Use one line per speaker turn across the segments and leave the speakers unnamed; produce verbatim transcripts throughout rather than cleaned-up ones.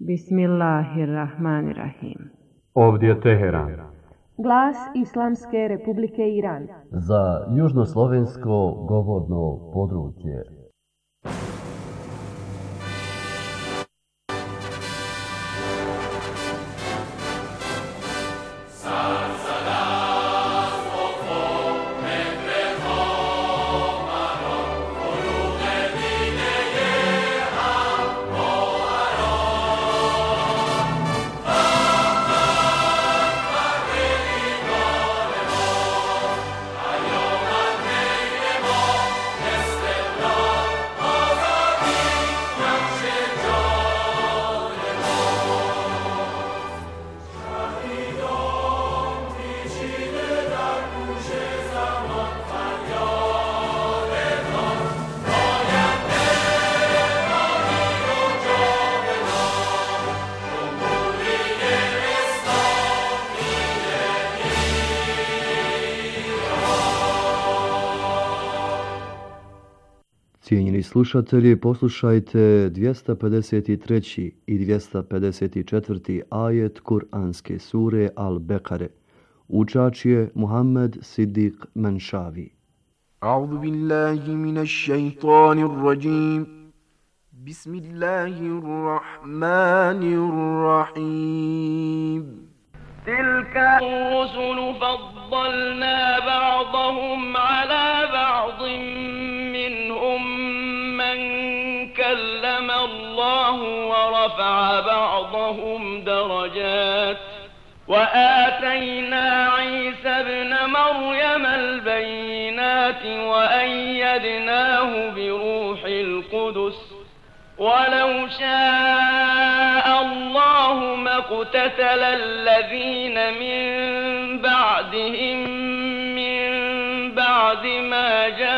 Bismillahirrahmanirrahim.
Ovdje je Teheran.
Glas Islamske Republike Iran.
Za južnoslovensko govorno područje.
Cijenjeni slušatelji, poslušajte dvjesto pedeset treći i dvjesto pedeset četvrti ajet Kur'anske sure Al-Bekare. Učač je Muhammed Siddiq Menšavi.
A'udhu billahi minash shaitanir rajim. Bismillahirrahmanirrahim. Tilka rusulu faddalna ba'dahum ala ba'din minhum كلم الله ورفع بعضهم درجات وآتينا عيسى ابن مريم البينات وأيدناه بروح القدس ولو شاء الله ما اقتتل الذين من بعدهم من بعد ما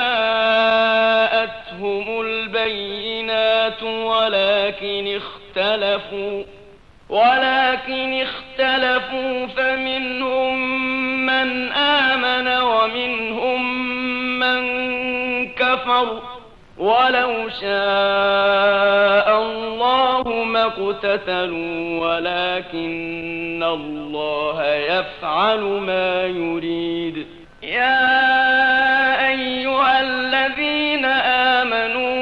جاءتهم البينات ولكن اختلفوا ولكن اختلفوا فمنهم من آمن ومنهم من كفر ولو شاء الله ما اقتتلوا ولكن الله يفعل ما يريد يا أيها الذين آمنوا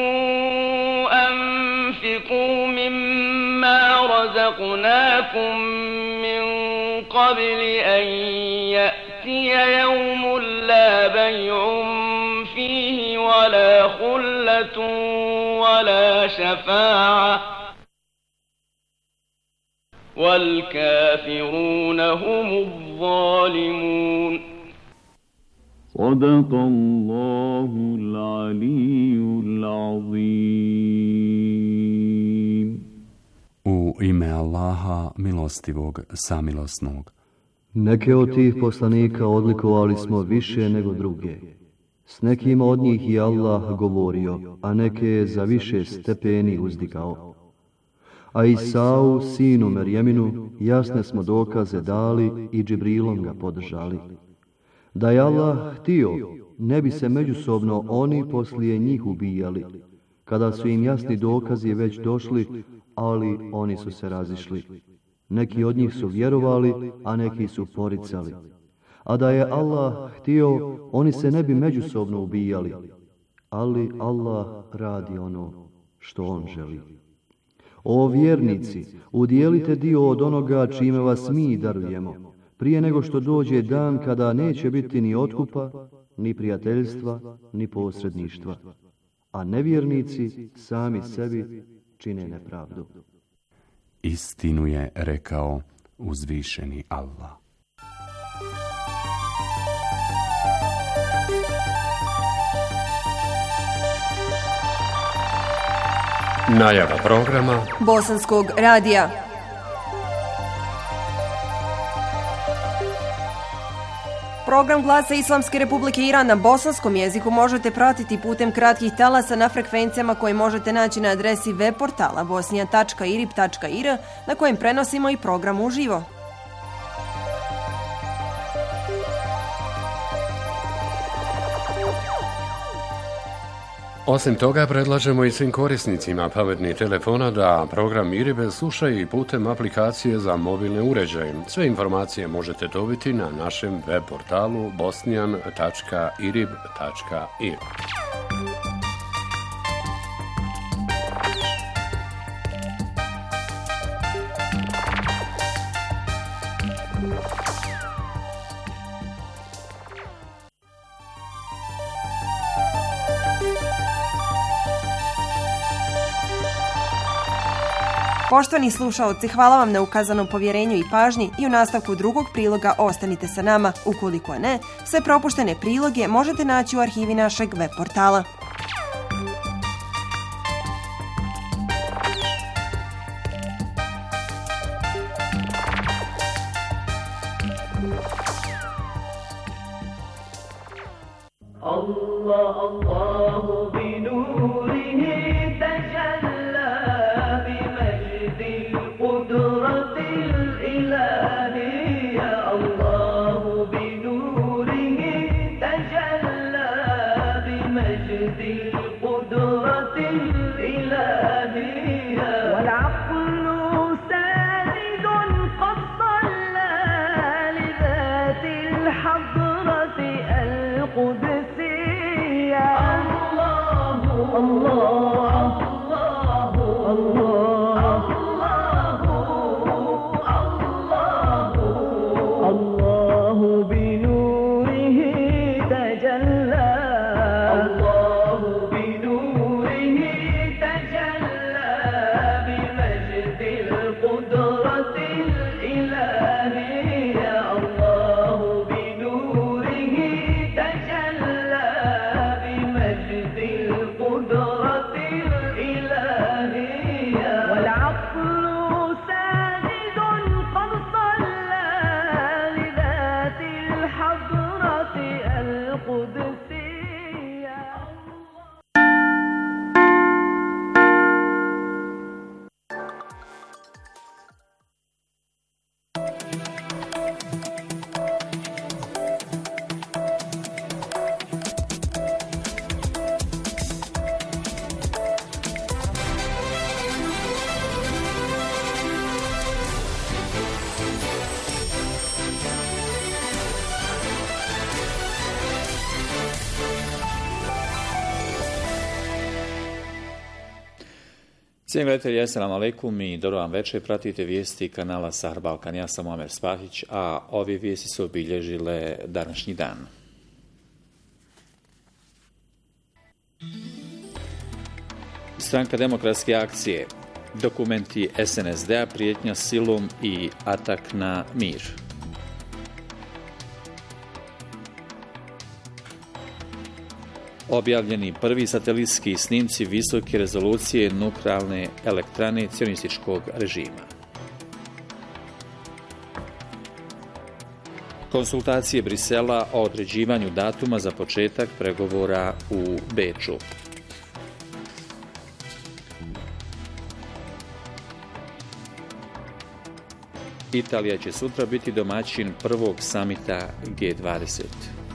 أنفقوا مما رزقناكم من قبل أن يأتي يوم لا بيع فيه ولا خلة ولا شفاعة والكافرون هم الظالمون. صدق الله العلي العظيم.
U ime Allaha milostivog, samilosnog.
Neke od tih poslanika odlikovali smo više nego druge. S nekima od njih je Allah govorio, a neke je za više stepeni uzdigao. A Isau, sinu Merjeminu, jasne smo dokaze dali i Džibrilom ga podržali. Da je Allah htio, ne bi se međusobno oni poslije njih ubijali, kada su im jasni dokazi već došli, ali oni su se razišli. Neki od njih su vjerovali, a neki su poricali. A da je Allah htio, oni se ne bi međusobno ubijali, ali Allah radi ono što on želi. O vjernici, udjelite dio od onoga čime vas mi darujemo, prije nego što dođe dan kada neće biti ni otkupa, ni prijateljstva, ni posredništva. A nevjernici sami sebi čine nepravdu.
Istinu je rekao uzvišeni Allah.
Najava programa
Bosanskog radija. Program Glasa Islamske Republike Iran na bosanskom jeziku možete pratiti putem kratkih talasa na frekvencijama koje možete naći na adresi web portala bosnija tačka irib tačka ir na kojem prenosimo i program uživo.
Osim toga, predlažemo i svim korisnicima pametnih telefona da program IRIB slušaju i putem aplikacije za mobilne uređaje. Sve informacije možete dobiti na našem web portalu bosnijan tačka irib tačka ir.
Poštovani slušaoci, hvala vam na ukazanom povjerenju i pažnji i u nastavku drugog priloga ostanite sa nama. Ukoliko ne, sve propuštene priloge možete naći u arhivi našeg web portala.
Allah, Allahu bi nurihi tajalla bi majdil qudratil ilahiyya. Allahu bi nurihi tajalla bi majdil qudratil ilahiyya. Wal aqlu sadidun qad salla li dhatil hadrati al-qudus. Allah, Allah, Allah, Allah, Allah bi nurihi tajalla. Allah bi nurihi tajalla bi majdil qudratil ilahiyya. Allah bi nurihi tajalla bi majdil qudratil ilahiyya. Wal aqlu sadidun qad salla li dhatil hadrati al-qudsiyya.
Cijenjeni gledatelji, assalamu alaikum i dobro vam večer. Pratite vijesti kanala Sahar Balkan. Ja sam Omer Spahić, a ove vijesti su obilježile današnji dan. Stranka demokratske akcije, dokumenti es en es de a, prijetnja silom i atak na mir. Objavljeni prvi satelitski snimci visoke rezolucije nuklearne elektrane cionističkog režima. Konsultacije Brisela o određivanju datuma za početak pregovora u Beču. Italija će sutra biti domaćin prvog samita ge dvadeset.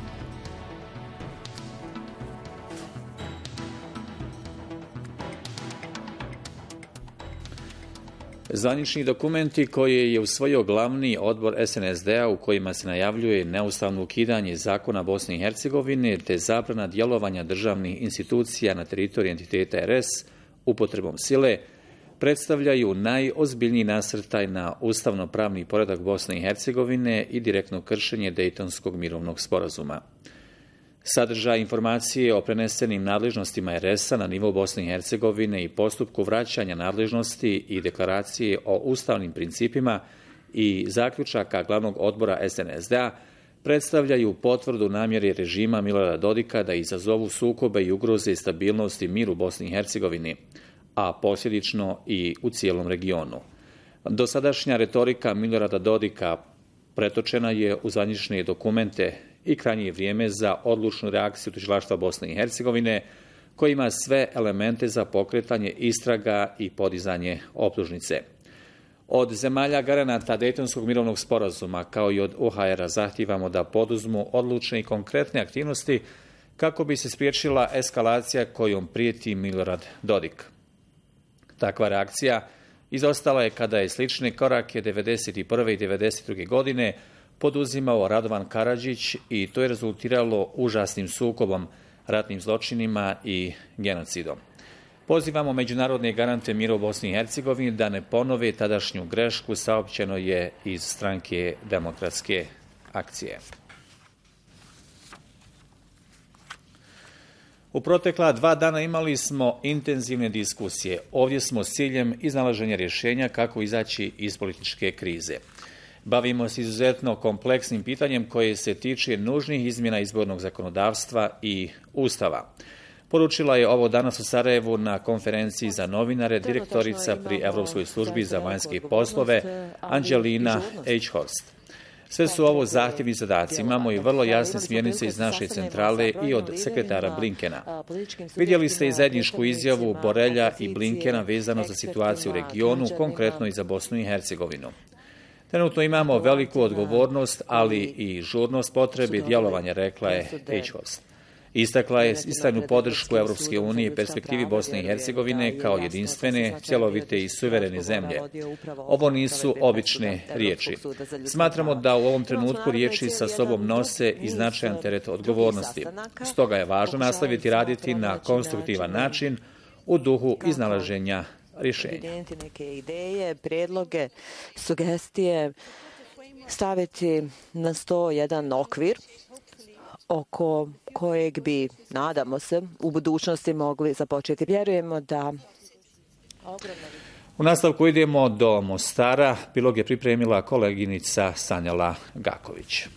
Zvanični dokumenti koje je usvojio glavni odbor es en es de a u kojima se najavljuje neustavno ukidanje zakona Bosne i Hercegovine te zabrana djelovanja državnih institucija na teritoriji entiteta er es upotrebom sile, predstavljaju najozbiljniji nasrtaj na ustavno-pravni poredak Bosne i Hercegovine i direktno kršenje Dejtonskog mirovnog sporazuma. Sadržaj informacije o prenesenim nadležnostima er es a na nivo Bosne i Hercegovine i postupku vraćanja nadležnosti i deklaracije o ustavnim principima i zaključaka glavnog odbora es en es de a predstavljaju potvrdu namjere režima Milorada Dodika da izazovu sukobe i ugroze stabilnost i mir u Bosni i Hercegovini, a posljedično i u cijelom regionu. Dosadašnja retorika Milorada Dodika pretočena je u zvanične dokumente i krajnje je vrijeme za odlučnu reakciju tužilaštva Bosne i Hercegovine, koji ima sve elemente za pokretanje istraga i podizanje optužnice. Od zemalja garanata Dejtonskog mirovnog sporazuma, kao i od o ha er a, zahtijevamo da poduzmu odlučne i konkretne aktivnosti kako bi se spriječila eskalacija kojom prijeti Milorad Dodik. Takva reakcija izostala je kada je slične korake devedeset prve i devedeset druge godine poduzimao Radovan Karadžić i to je rezultiralo užasnim sukobom, ratnim zločinima i genocidom. Pozivamo međunarodne garante mira u Bosni i Hercegovini da ne ponove tadašnju grešku, saopćeno je iz Stranke demokratske akcije. U protekla dva dana imali smo intenzivne diskusije. Ovdje smo s ciljem iznalaženja rješenja kako izaći iz političke krize. Bavimo se izuzetno kompleksnim pitanjem koje se tiče nužnih izmjena izbornog zakonodavstva i Ustava. Poručila je ovo danas u Sarajevu na konferenciji za novinare direktorica pri Europskoj službi za vanjske poslove Anđelina Eichhorst. Sve su ovo zahtjevni zadaci. Imamo i vrlo jasne smjernice iz naše centrale i od sekretara Blinkena. Vidjeli ste i zajedničku izjavu Borelja i Blinkena vezano za situaciju u regionu, konkretno i za Bosnu i Hercegovinu. Trenutno imamo veliku odgovornost, ali i žurnost potrebe djelovanja, rekla je Eichhorst. Istakla je istrajnu podršku Europske unije i perspektivi Bosne i Hercegovine kao jedinstvene, cjelovite i suverene zemlje. Ovo nisu obične riječi. Smatramo da u ovom trenutku riječi sa sobom nose i značajan teret odgovornosti. Stoga je važno nastaviti raditi na konstruktivan način u duhu iznalaženja rješenja.
Neke ideje, prijedloge, sugestije, staviti na sto jedan okvir oko kojeg bi, nadamo se, u budućnosti mogli započeti. Vjerujemo da...
U nastavku idemo do Mostara. Prilog je pripremila koleginica Sanjala Gaković.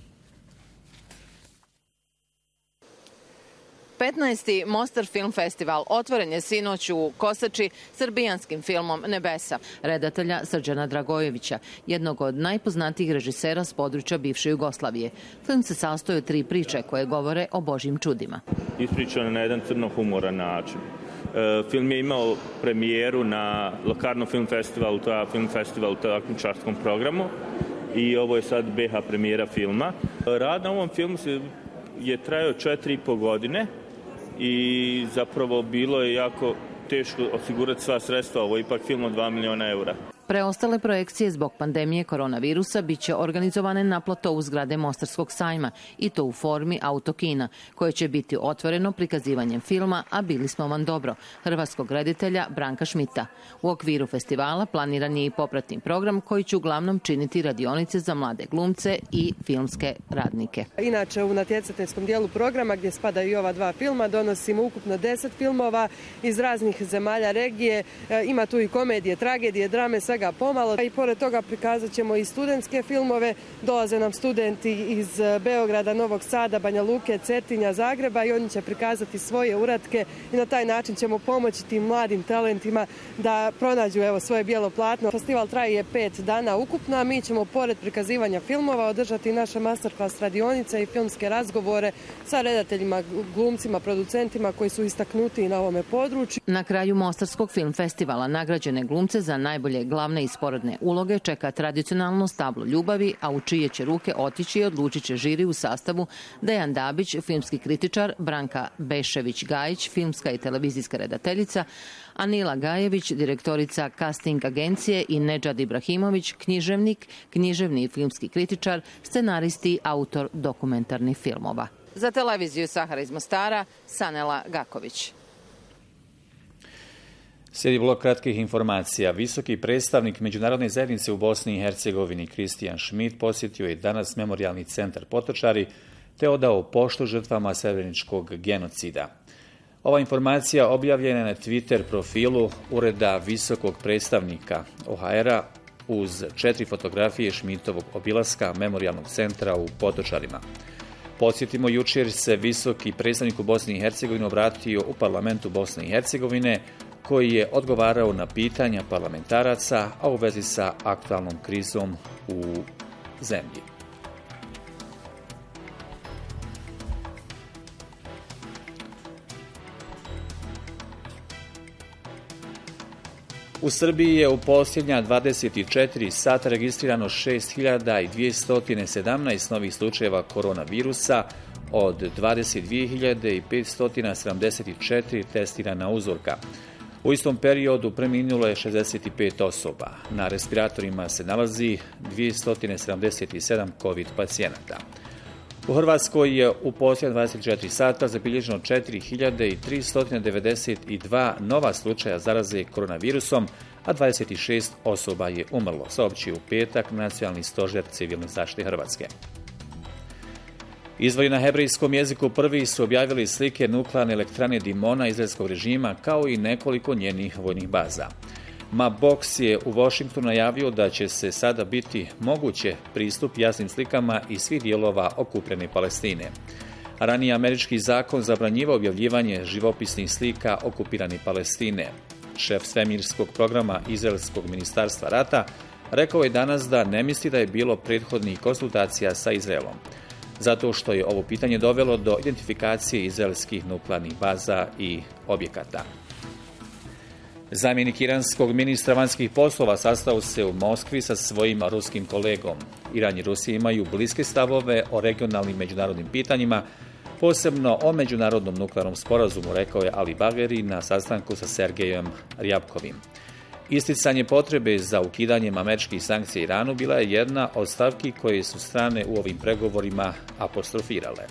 petnaesti. Mostar Film Festival otvoren je sinoć u Kosači srbijanskim filmom Nebesa, redatelja Srđana Dragojevića, jednog od najpoznatijih režisera s područja bivše Jugoslavije. Film se sastoji od tri priče koje govore o Božjim čudima.
Ispričan na jedan crno-humoran način. E, film je imao premijeru na Lokarno Film Festivalu, to je film festival u takmičarskom programu i ovo je sad B H premijera filma. Rad na ovom filmu se je trajao četiri i po godine i zapravo bilo je jako teško osigurati sva sredstva. Ovo je ipak film od dva miliona eura.
Preostale projekcije zbog pandemije koronavirusa bit će organizovane na platovu zgrade Mostarskog sajma i to u formi autokina, koje će biti otvoreno prikazivanjem filma A bili smo vam dobro, hrvatskog reditelja Branka Šmita. U okviru festivala planiran je i popratni program koji će uglavnom činiti radionice za mlade glumce i filmske radnike.
Inače, u natjecateljskom dijelu programa gdje spadaju i ova dva filma donosimo ukupno deset filmova iz raznih zemalja regije. Ima tu i komedije, tragedije, drame, svega pomalo. I pored toga prikazat ćemo i studentske filmove. Dolaze nam studenti iz Beograda, Novog Sada, Banja Luke, Cetinja, Zagreba i oni će prikazati svoje uratke i na taj način ćemo pomoći tim mladim talentima da pronađu evo svoje bijelo platno. Festival traje pet dana ukupno, a mi ćemo pored prikazivanja filmova održati naše masterclass radionice i filmske razgovore sa redateljima, glumcima, producentima koji su istaknuti na ovome području.
Na kraju Mostarskog film festivala nagrađene glumce za najbolje glavne i sporedne uloge čeka tradicionalno stablo ljubavi, a u čije će ruke otići i odlučit će žiri u sastavu Dejan Dabić, filmski kritičar, Branka Bešević-Gajić, filmska i televizijska redateljica, Anila Gajević, direktorica casting agencije i Nedžad Ibrahimović, književnik, književni i filmski kritičar, scenaristi i autor dokumentarnih filmova. Za televiziju Sahara iz Mostara, Sanela Gaković.
Slijedi blok kratkih informacija. Visoki predstavnik Međunarodne zajednice u Bosni i Hercegovini Kristijan Šmit posjetio je danas memorijalni centar Potočari te odao poštu žrtvama srebreničkog genocida. Ova informacija objavljena je na Twitter profilu Ureda visokog predstavnika O H R-a uz četiri fotografije Šmitovog obilaska memorijalnog centra u Potočarima. Podsjetimo, jučer se visoki predstavnik u Bosni i Hercegovini obratio u parlamentu Bosne i Hercegovine koji je odgovarao na pitanja parlamentaraca, a u vezi sa aktualnom krizom u zemlji. U Srbiji je u posljednja dvadeset četiri sata registrirano šest hiljada dvjesto sedamnaest novih slučajeva koronavirusa, od dvadeset dvije hiljade petsto sedamdeset četiri testirana uzorka. U istom periodu preminulo je šezdeset pet osoba. Na respiratorima se nalazi dvjesto sedamdeset sedam COVID pacijenata. U Hrvatskoj je u posljednjih dvadeset četiri sata zabilježeno četiri hiljade tristo devedeset dva nova slučaja zaraze koronavirusom, a dvadeset šest osoba je umrlo, saopćio u petak Nacionalni stožer civilne zaštite Hrvatske. Izvori na hebrejskom jeziku prvi su objavili slike nuklearne elektrane Dimona izraelskog režima kao i nekoliko njenih vojnih baza. Mabox je u Washingtonu najavio da će se sada biti moguće pristup jasnim slikama iz svih dijelova okupljene Palestine. Ranije američki zakon zabranjivao objavljivanje živopisnih slika okupirane Palestine. Šef svemirskog programa Izraelskog ministarstva rata rekao je danas da ne misli da je bilo prethodnih konsultacija sa Izraelom, zato što je ovo pitanje dovelo do identifikacije izraelskih nuklearnih baza i objekata. Zamjenik iranskog ministra vanjskih poslova sastao se u Moskvi sa svojim ruskim kolegom. Iran i Rusija imaju bliske stavove o regionalnim međunarodnim pitanjima, posebno o međunarodnom nuklearnom sporazumu, rekao je Ali Bagheri na sastanku sa Sergejem Rjabkovim. Isticanje potrebe za ukidanjem američkih sankcija Iranu bila je jedna od stavki koje su strane u ovim pregovorima apostrofirale.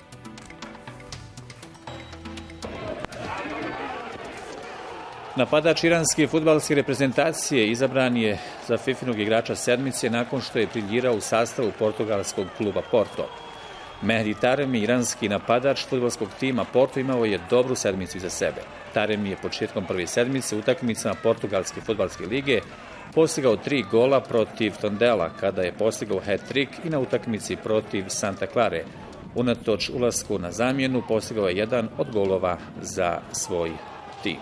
Napadač iranske fudbalske reprezentacije izabran je za Fifinog igrača sedmice nakon što je briljirao u sastavu portugalskog kluba Porto. Mehdi Taremi, iranski napadač fudbalskog tima Porto, imao je dobru sedmicu iza sebe. Taremi je početkom prve sedmice utakmicama Portugalske fudbalske lige postigao tri gola protiv Tondela kada je postigao hat-trick i na utakmici protiv Santa Clare. Unatoč ulasku na zamjenu postigao je jedan od golova za svoj tim.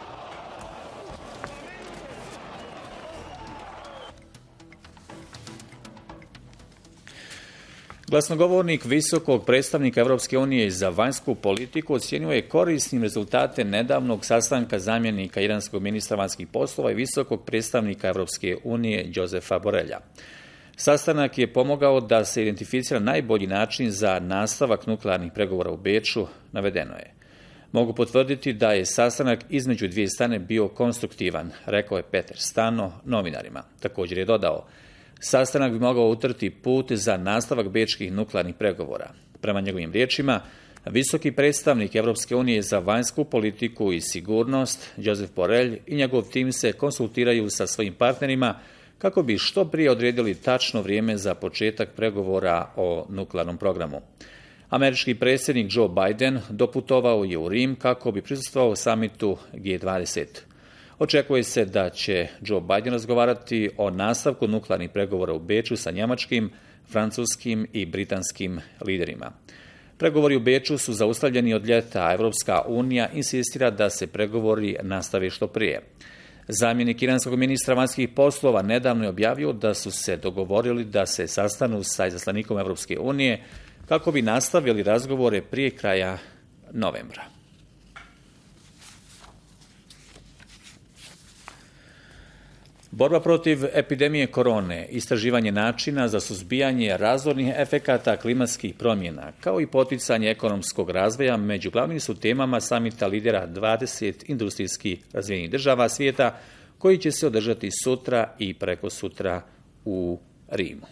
Glasnogovornik visokog predstavnika Europske unije za vanjsku politiku ocjenjuje korisnim rezultate nedavnog sastanka zamjenika iranskog ministra vanjskih poslova i visokog predstavnika Europske unije Josefa Borrella. Sastanak je pomogao da se identificira najbolji način za nastavak nuklearnih pregovora u Beču, navedeno je. Mogu potvrditi da je sastanak između dvije strane bio konstruktivan, rekao je Peter Stano novinarima. Također je dodao, sastanak bi mogao utrti put za nastavak bečkih nuklearnih pregovora. Prema njegovim riječima, visoki predstavnik Europske unije za vanjsku politiku i sigurnost, Josep Borrell, i njegov tim se konsultiraju sa svojim partnerima kako bi što prije odredili tačno vrijeme za početak pregovora o nuklearnom programu. Američki predsjednik Joe Biden doputovao je u Rim kako bi prisustvovao samitu G dvadeset. Očekuje se da će Joe Biden razgovarati o nastavku nuklearnih pregovora u Beču sa njemačkim, francuskim i britanskim liderima. Pregovori u Beču su zaustavljeni od ljeta, a Europska unija insistira da se pregovori nastave što prije. Zamjenik iranskog ministra vanjskih poslova nedavno je objavio da su se dogovorili da se sastanu sa izaslanikom Europske unije kako bi nastavili razgovore prije kraja novembra. Borba protiv epidemije korone, istraživanje načina za suzbijanje razornih efekata klimatskih promjena, kao i poticanje ekonomskog razvoja među glavnim su temama samita lidera dvadeset industrijski razvijenih država svijeta, koji će se održati sutra i prekosutra u Rimu.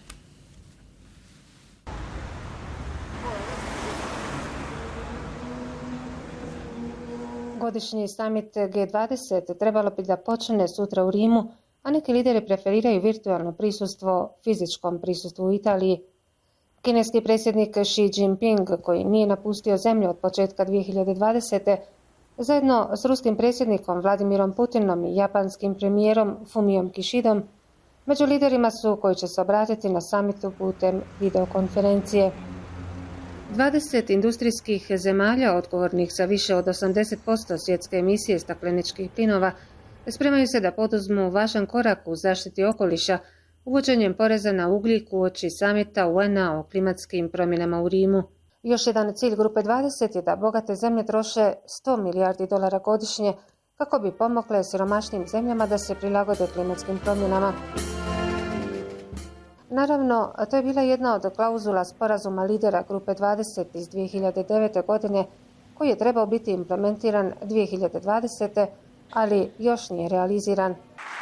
Godišnji samit G dvadeset trebalo bi da počne sutra u Rimu, a neki lideri preferiraju virtualno prisustvo fizičkom prisustvu u Italiji. Kineski predsjednik Xi Jinping, koji nije napustio zemlju od početka dvije hiljade dvadesete. zajedno s ruskim predsjednikom Vladimirom Putinom i japanskim premijerom Fumiom Kishidom, među liderima su koji će se obratiti na samitu putem videokonferencije. dvadeset industrijskih zemalja odgovornih za više od osamdeset posto svjetske emisije stakleničkih plinova spremaju se da poduzmu važan korak u zaštiti okoliša uvođenjem poreza na ugljik uoči samita U N A o klimatskim promjenama u Rimu. Još jedan cilj grupe dvadeset je da bogate zemlje troše sto milijardi dolara godišnje kako bi pomogle siromašnim zemljama da se prilagode klimatskim promjenama. Naravno, to je bila jedna od klauzula sporazuma lidera Grupe dvadeset iz dvije hiljade devete. godine, koji je trebao biti implementiran dvije hiljade dvadesete. ali još nije realiziran.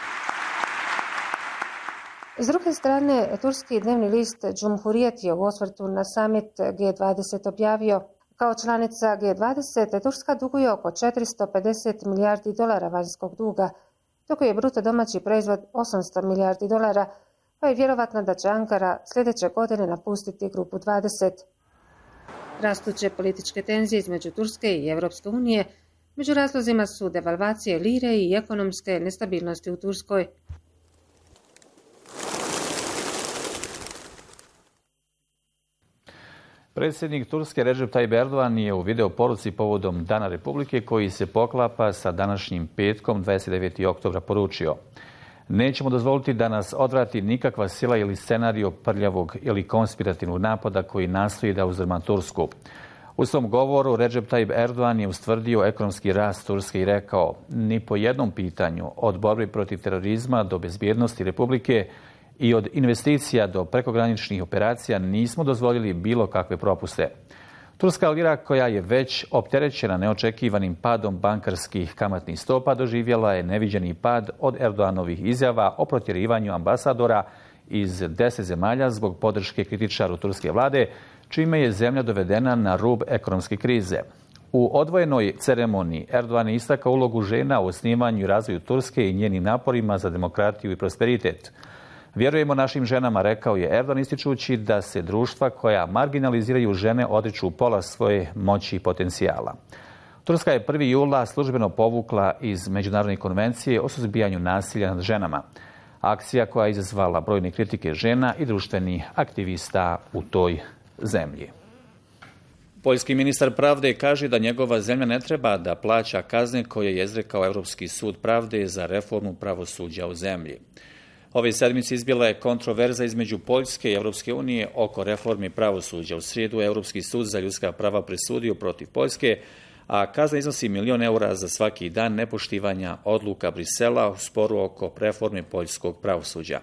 S druge strane, turski dnevni list Cumhuriyet je u osvrtu na summit G dvadeset objavio: kao članica G dvadeset, Turska duguje oko četiristo pedeset milijardi dolara vanjskog duga, dok je bruto domaći proizvod osamsto milijardi dolara, pa je vjerovatno da će Ankara sljedeće godine napustiti grupu dvadeset. Rastuće političke tenzije između Turske i Europske unije među razlozima su devalvacije lire i ekonomske nestabilnosti u Turskoj.
Predsjednik Turske Recep Tayyip Erdogan je u video poruci povodom Dana Republike, koji se poklapa sa današnjim petkom dvadeset devetog oktobra, poručio: nećemo dozvoliti da nas odvrati nikakva sila ili scenario prljavog ili konspirativnog napada koji nastoji da uzdrma Tursku. U svom govoru Recep Tayyip Erdogan je ustvrdio ekonomski rast Turske i rekao: ni po jednom pitanju, od borbe protiv terorizma do bezbjednosti Republike i od investicija do prekograničnih operacija, nismo dozvolili bilo kakve propuste. Turska lira, koja je već opterećena neočekivanim padom bankarskih kamatnih stopa, doživjela je neviđeni pad od Erdoganovih izjava o protjerivanju ambasadora iz deset zemalja zbog podrške kritičaru turske vlade, čime je zemlja dovedena na rub ekonomske krize. U odvojenoj ceremoniji Erdogan je istakao ulogu žena u osnivanju i razvoju Turske i njenim naporima za demokratiju i prosperitet. Vjerujemo našim ženama, rekao je Erdogan, ističući da se društva koja marginaliziraju žene odriču pola svoje moći i potencijala. Turska je prvog jula službeno povukla iz Međunarodne konvencije o suzbijanju nasilja nad ženama. Akcija koja je izazvala brojne kritike žena i društvenih aktivista u toj zemlji. Poljski ministar pravde kaže da njegova zemlja ne treba da plaća kazne koje je izrekao Europski sud pravde za reformu pravosuđa u zemlji. Ove sedmice izbila je kontroverza između Poljske i Europske unije oko reformi pravosuđa. U srijedu je Europski sud za ljudska prava presudio protiv Poljske, a kazna iznosi milion eura za svaki dan nepoštivanja odluka Brisela u sporu oko reforme poljskog pravosuđa.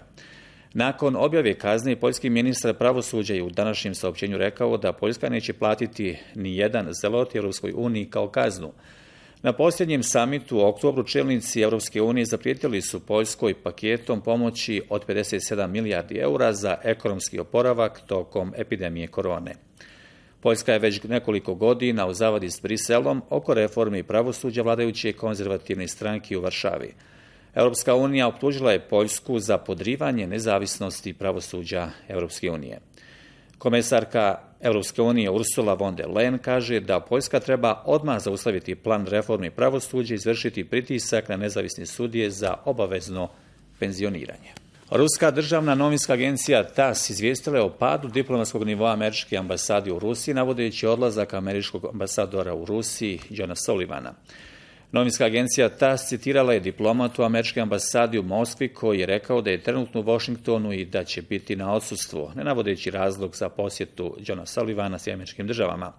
Nakon objave kazne, poljski ministar pravosuđa je u današnjem saopćenju rekao da Poljska neće platiti ni jedan zelot Europskoj uniji kao kaznu. Na posljednjem samitu u oktobru čelnici Europske unije zaprijetili su Poljskoj paketom pomoći od pedeset sedam milijardi eura za ekonomski oporavak tokom epidemije korone. Poljska je već nekoliko godina u zavadi s Briselom oko reforme pravosuđa vladajuće konzervativne stranke u Varšavi. Europska unija optužila je Poljsku za podrivanje nezavisnosti pravosuđa Europske unije. Komesarka Europske unije Ursula von der Leyen kaže da Poljska treba odmah zaustaviti plan reforme pravosuđa i izvršiti pritisak na nezavisne sudije za obavezno penzioniranje. Ruska državna novinska agencija T A S S izvijestila je o padu diplomatskog nivoa američke ambasade u Rusiji, navodeći odlazak američkog ambasadora u Rusiji Johna Sullivana. Novinska agencija T A S S citirala je diplomatu američke ambasade u Moskvi koji je rekao da je trenutno u Washingtonu i da će biti na odsustvu, ne navodeći razlog za posjetu Johna Sullivana s američkim državama.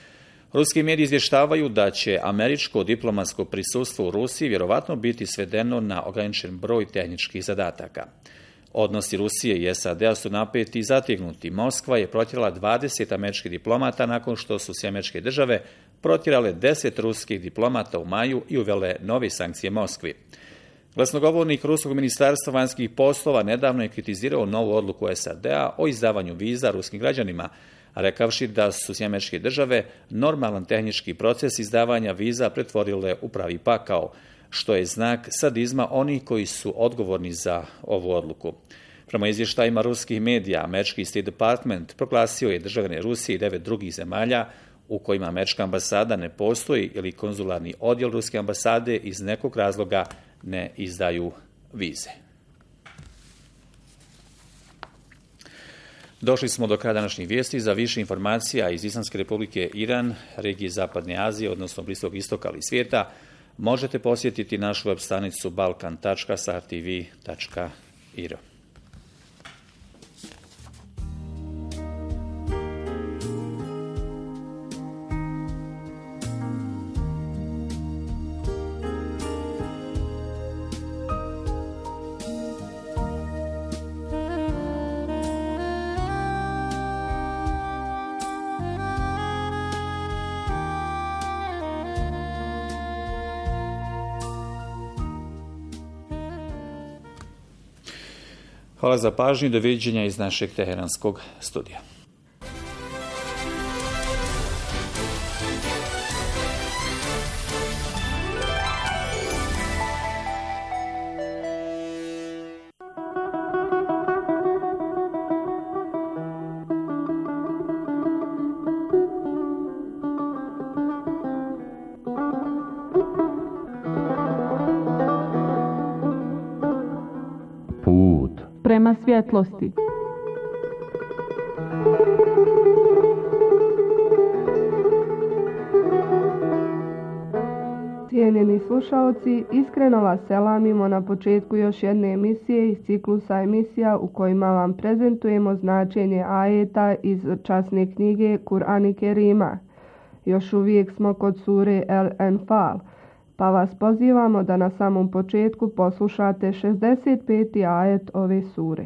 Ruski mediji izvještavaju da će američko diplomatsko prisustvo u Rusiji vjerovatno biti svedeno na ograničen broj tehničkih zadataka. Odnosi Rusije i S A D-a su napeti i zategnuti. Moskva je protjerala dvadeset američkih diplomata nakon što su se američke države protjerale deset ruskih diplomata u maju i uvele nove sankcije Moskvi. Glasnogovornik Ruskog ministarstva vanjskih poslova nedavno je kritizirao novu odluku S A D-a o izdavanju viza ruskim građanima, rekavši da su se američke države normalan tehnički proces izdavanja viza pretvorile u pravi pakao, što je znak sadizma onih koji su odgovorni za ovu odluku. Prema izvještajima ruskih medija, američki State Department proglasio je državljane Rusije i devet drugih zemalja u kojima američka ambasada ne postoji ili konzularni odjel ruske ambasade iz nekog razloga ne izdaju vize. Došli smo do kraja današnjih vijesti. Za više informacija iz Islamske Republike Iran, regije Zapadne Azije, odnosno Bliskog istoka ali svijeta, možete posjetiti našu web stranicu balkan tačka s r t v tačka i r. Hvala za pažnju i doviđenja iz našeg teheranskog studija.
Prema svjetlosti.
Cijenjeni slušaoci, iskreno vas selamimo na početku još jedne emisije iz ciklusa emisija u kojima vam prezentujemo značenje ajeta iz časne knjige Kur'an i Kerima. Još uvijek smo kod sure El Enfal, pa vas pozivamo da na samom početku poslušate šezdeset peti ajet ove sure.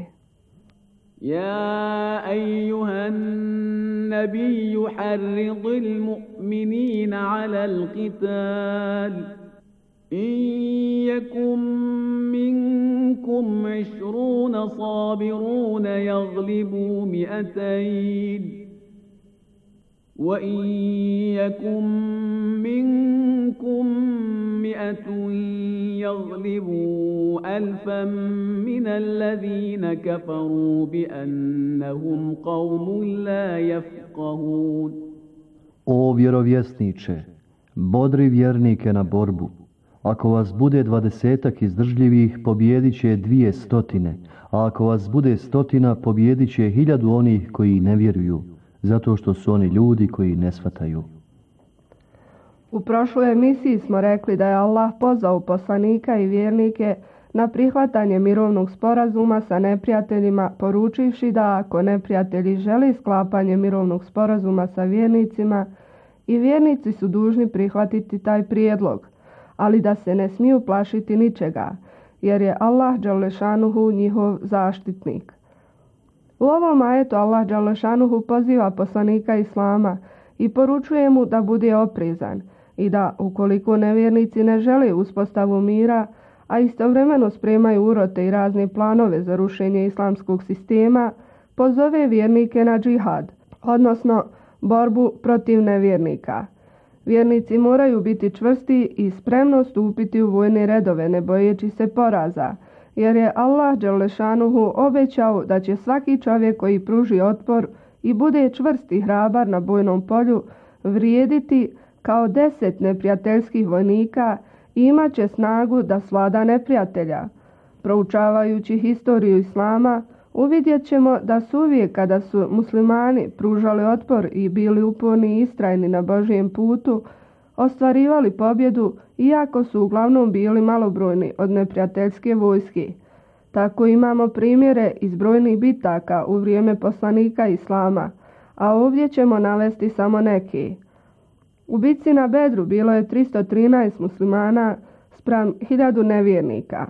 يا أيها النبي حرض المؤمنين على القتال إن يكن منكم عشرون صابرون يغلبوا مئتين وإن يكن منكم مئة يغلبوا ألفا من الذين كفروا بأنهم قوم لا يفقهون.
O vjerovjesniče, bodri vjernike na borbu. Ako vas bude dvadesetak izdržljivih, pobjedit će dvije stotine, a ako vas bude stotina, pobjedit će hiljadu onih koji ne vjeruju, zato što su oni ljudi koji ne shvataju.
U prošloj emisiji smo rekli da je Allah pozvao poslanika i vjernike na prihvatanje mirovnog sporazuma sa neprijateljima, poručivši da ako neprijatelji žele sklapanje mirovnog sporazuma sa vjernicima, i vjernici su dužni prihvatiti taj prijedlog, ali da se ne smiju plašiti ničega, jer je Allah dželešanuhu njihov zaštitnik. U ovom ajetu Allah dželešanuhu poziva poslanika Islama i poručuje mu da bude oprezan i da, ukoliko nevjernici ne žele uspostavu mira, a istovremeno spremaju urote i razne planove za rušenje islamskog sistema, pozove vjernike na džihad, odnosno borbu protiv nevjernika. Vjernici moraju biti čvrsti i spremno stupiti u vojne redove, ne bojeći se poraza, jer je Allah dželešanuhu obećao da će svaki čovjek koji pruži otpor i bude čvrst i hrabar na bojnom polju vrijediti kao deset neprijateljskih vojnika i imat će snagu da svlada neprijatelja. Proučavajući historiju Islama, uvidjet ćemo da su uvijek kada su muslimani pružali otpor i bili uporni i istrajni na Božjem putu, ostvarivali pobjedu iako su uglavnom bili malobrojni od neprijateljske vojske. Tako imamo primjere iz brojnih bitaka u vrijeme poslanika Islama, a ovdje ćemo navesti samo neke. U bitci na Bedru bilo je tristo trinaest muslimana spram hiljadu nevjernika.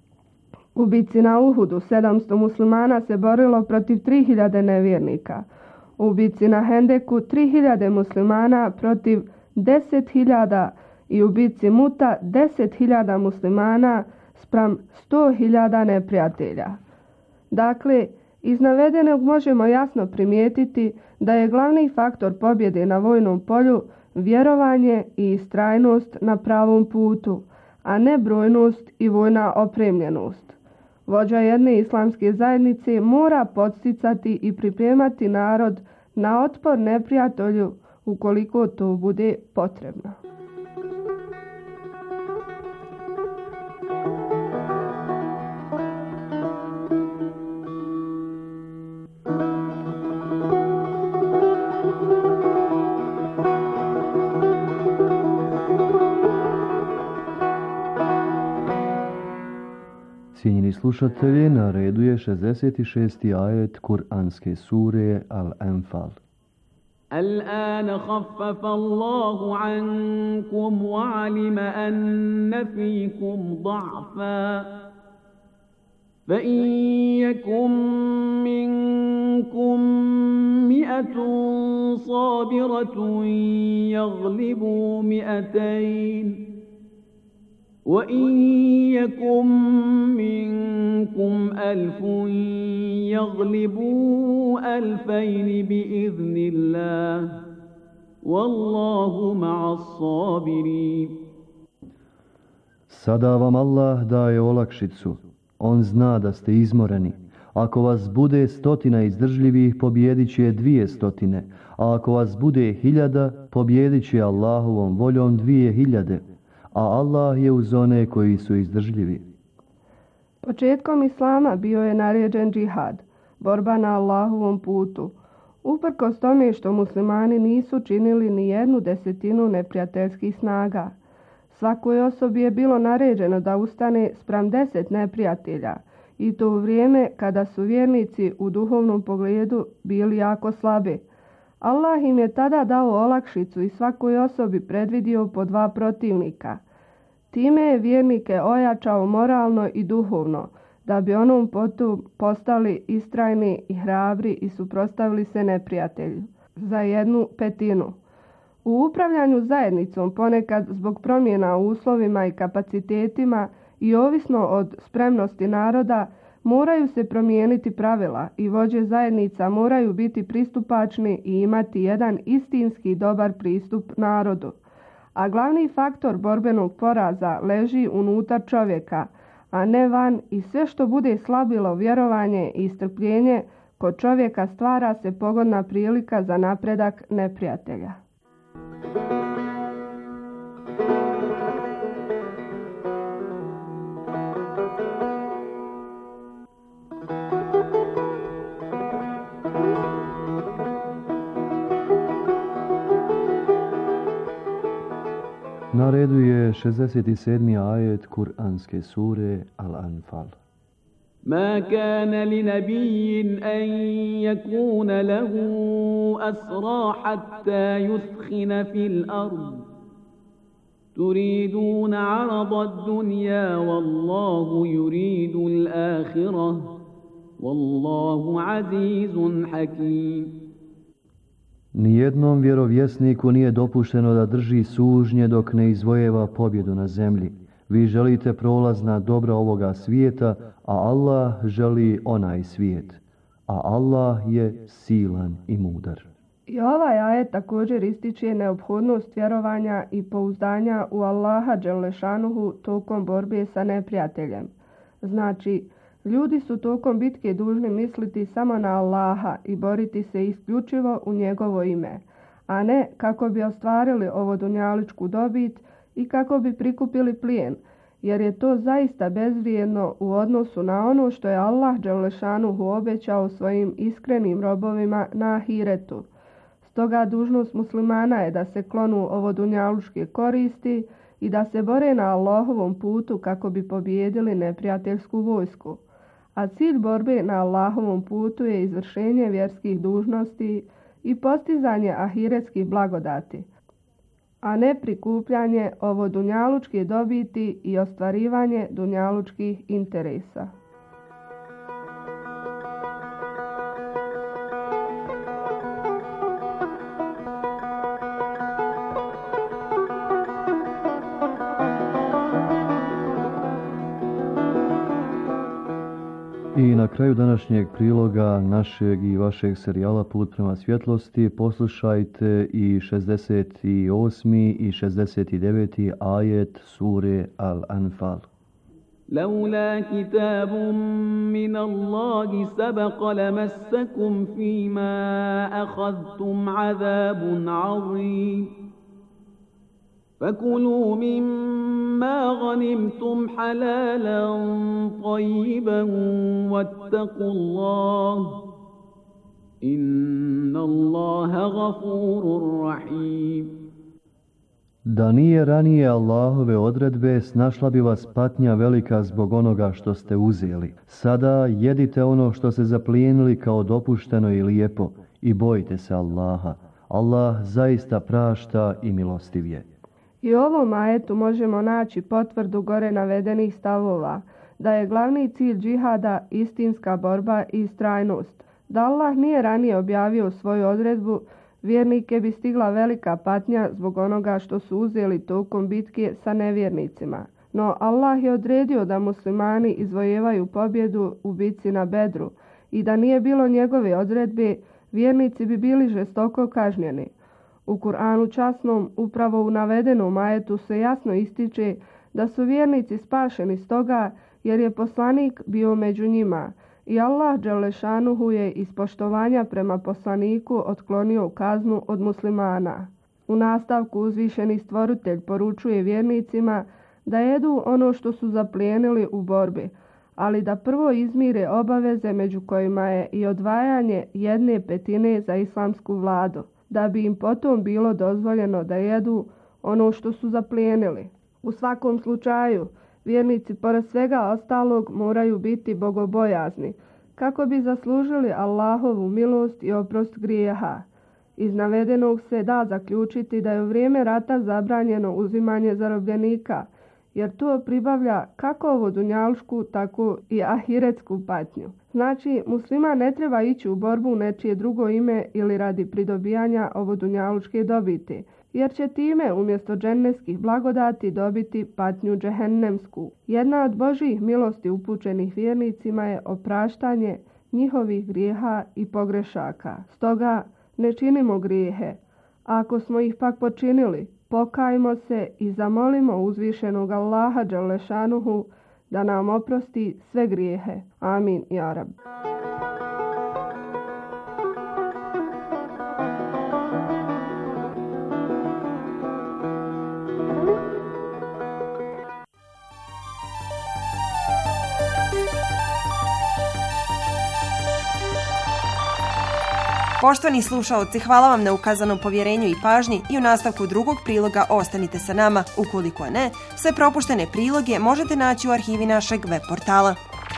U bitci na Uhudu sedamsto muslimana se borilo protiv tri hiljade nevjernika. U bitci na Hendeku tri hiljade muslimana protiv deset hiljada i u bitci Muta deset hiljada muslimana spram sto hiljada neprijatelja. Dakle, iz navedenog možemo jasno primijetiti da je glavni faktor pobjede na vojnom polju vjerovanje i istrajnost na pravom putu, a ne brojnost i vojna opremljenost. Vođa jedne islamske zajednice mora podsticati i pripremati narod na otpor neprijatelju ukoliko to bude potrebno.
Cijenjeni slušatelji, na redu je šezdeset šesti ajet Kur'anske sure Al-Enfal.
الآن خفف الله عنكم وعلم أن فيكم ضعفا فإن يكن منكم مئة صابرة يغلبوا مئتين وَإِنْ يَكُنْ مِنْكُمْ أَلْفٌ يَغْلِبُوا أَلْفَيْنِ بِإِذْنِ اللَّهِ وَاللَّهُ مَعَ الصَّابِرِينَ.
Sada vam Allah daje olakšicu. On zna da ste izmoreni. Ako vas bude stotina izdržljivih, pobijedit će dvije stotine. A ako vas bude hiljada, pobijedit će Allahovom voljom dvije hiljade. A Allah je uz one koji su izdržljivi.
Početkom Islama bio je naređen džihad, borba na Allahovom putu. Uprkos tome što muslimani nisu činili ni jednu desetinu neprijateljskih snaga. Svakoj osobi je bilo naređeno da ustane spram deset neprijatelja, i to u vrijeme kada su vjernici u duhovnom pogledu bili jako slabi. Allah im je tada dao olakšicu i svakoj osobi predvidio po dva protivnika. Time je vjernike ojačao moralno i duhovno, da bi onom putu postali istrajni i hrabri i suprotstavili se neprijatelju za jednu petinu. U upravljanju zajednicom ponekad zbog promjena u uslovima i kapacitetima i ovisno od spremnosti naroda moraju se promijeniti pravila i vođe zajednica moraju biti pristupačni i imati jedan istinski dobar pristup narodu. A glavni faktor borbenog poraza leži unutar čovjeka, a ne van, i sve što bude slabilo vjerovanje i strpljenje kod čovjeka stvara se pogodna prilika za napredak neprijatelja.
Na redu je šezdeset sedmi ajet Kur'anske sure Al-Anfal.
ما كان لنبي أن يكون له أسرى حتى يثخن في الأرض تريدون عرض الدنيا والله يريد الآخرة والله عزيز حكيم.
Nijednom vjerovjesniku nije dopušteno da drži sužnje dok ne izvojeva pobjedu na zemlji. Vi želite prolazna dobra ovoga svijeta, a Allah želi onaj svijet. A Allah je silan i mudar.
I ovaj ajet također ističe neophodnost vjerovanja i pouzdanja u Allaha dželešanuhu tokom borbe sa neprijateljem. Znači, ljudi su tokom bitke dužni misliti samo na Allaha i boriti se isključivo u njegovo ime, a ne kako bi ostvarili ovo dunjaličku dobit i kako bi prikupili plijen, jer je to zaista bezvrijedno u odnosu na ono što je Allah dželešanuhu obećao svojim iskrenim robovima na ahiretu. Stoga dužnost muslimana je da se klonu ovo dunjalučke koristi i da se bore na Allahovom putu kako bi pobijedili neprijateljsku vojsku. A cilj borbe na Allahovom putu je izvršenje vjerskih dužnosti i postizanje ahiretskih blagodati, a ne prikupljanje ovo dunjalučke dobiti i ostvarivanje dunjalučkih interesa.
I na kraju današnjeg priloga našeg i vašeg serijala Put prema svjetlosti poslušajte i šezdeset osmi i šezdeset deveti ajet sure Al-Anfal.
لولا كتاب من الله سبق لمسكم فيما أخذتم عذاب عظيم فكلوا مما غنمتم حلالا طيبا واتقوا الله إن الله غفور رحيم.
Da nije ranije Allahove odredbe, snašla bi vas patnja velika zbog onoga što ste uzeli. Sada jedite ono što ste zaplijenili kao dopušteno i lijepo i bojte se Allaha. Allah zaista prašta i milostiv je.
I u ovom ajetu možemo naći potvrdu gore navedenih stavova, da je glavni cilj džihada istinska borba i istrajnost. Da Allah nije ranije objavio svoju odredbu, vjernike bi stigla velika patnja zbog onoga što su uzeli tokom bitke sa nevjernicima. No Allah je odredio da muslimani izvojevaju pobjedu u bitci na Bedru i da nije bilo njegove odredbe, vjernici bi bili žestoko kažnjeni. U Kur'anu časnom, upravo u navedenom ajetu se jasno ističe da su vjernici spašeni stoga jer je poslanik bio među njima i Allah dželešanuhu je iz poštovanja prema poslaniku otklonio kaznu od muslimana. U nastavku uzvišeni stvoritelj poručuje vjernicima da jedu ono što su zaplijenili u borbi, ali da prvo izmire obaveze među kojima je i odvajanje jedne petine za islamsku vladu, da bi im potom bilo dozvoljeno da jedu ono što su zaplijenili. U svakom slučaju, vjernici pored svega ostalog moraju biti bogobojazni, kako bi zaslužili Allahovu milost i oprost grijeha. Iz navedenog se da zaključiti da je u vrijeme rata zabranjeno uzimanje zarobljenika, jer to pribavlja kako ovu dunjalušku, tako i ahiretsku patnju. Znači, musliman ne treba ići u borbu u nečije drugo ime ili radi pridobijanja ovodunjalučke dobiti, jer će time umjesto dženneskih blagodati dobiti patnju džehennemsku. Jedna od Božjih milosti upućenih vjernicima je opraštanje njihovih grijeha i pogrešaka. Stoga ne činimo grijehe. Ako smo ih pak počinili, pokajmo se i zamolimo uzvišenog Allaha dželešanuhu da nam oprosti sve grijehe. Amin, ja rab.
Poštovani slušaoci, hvala vam na ukazanom povjerenju i pažnji i u nastavku drugog priloga ostanite sa nama. Ukoliko ne, sve propuštene priloge možete naći u arhivi našeg web portala.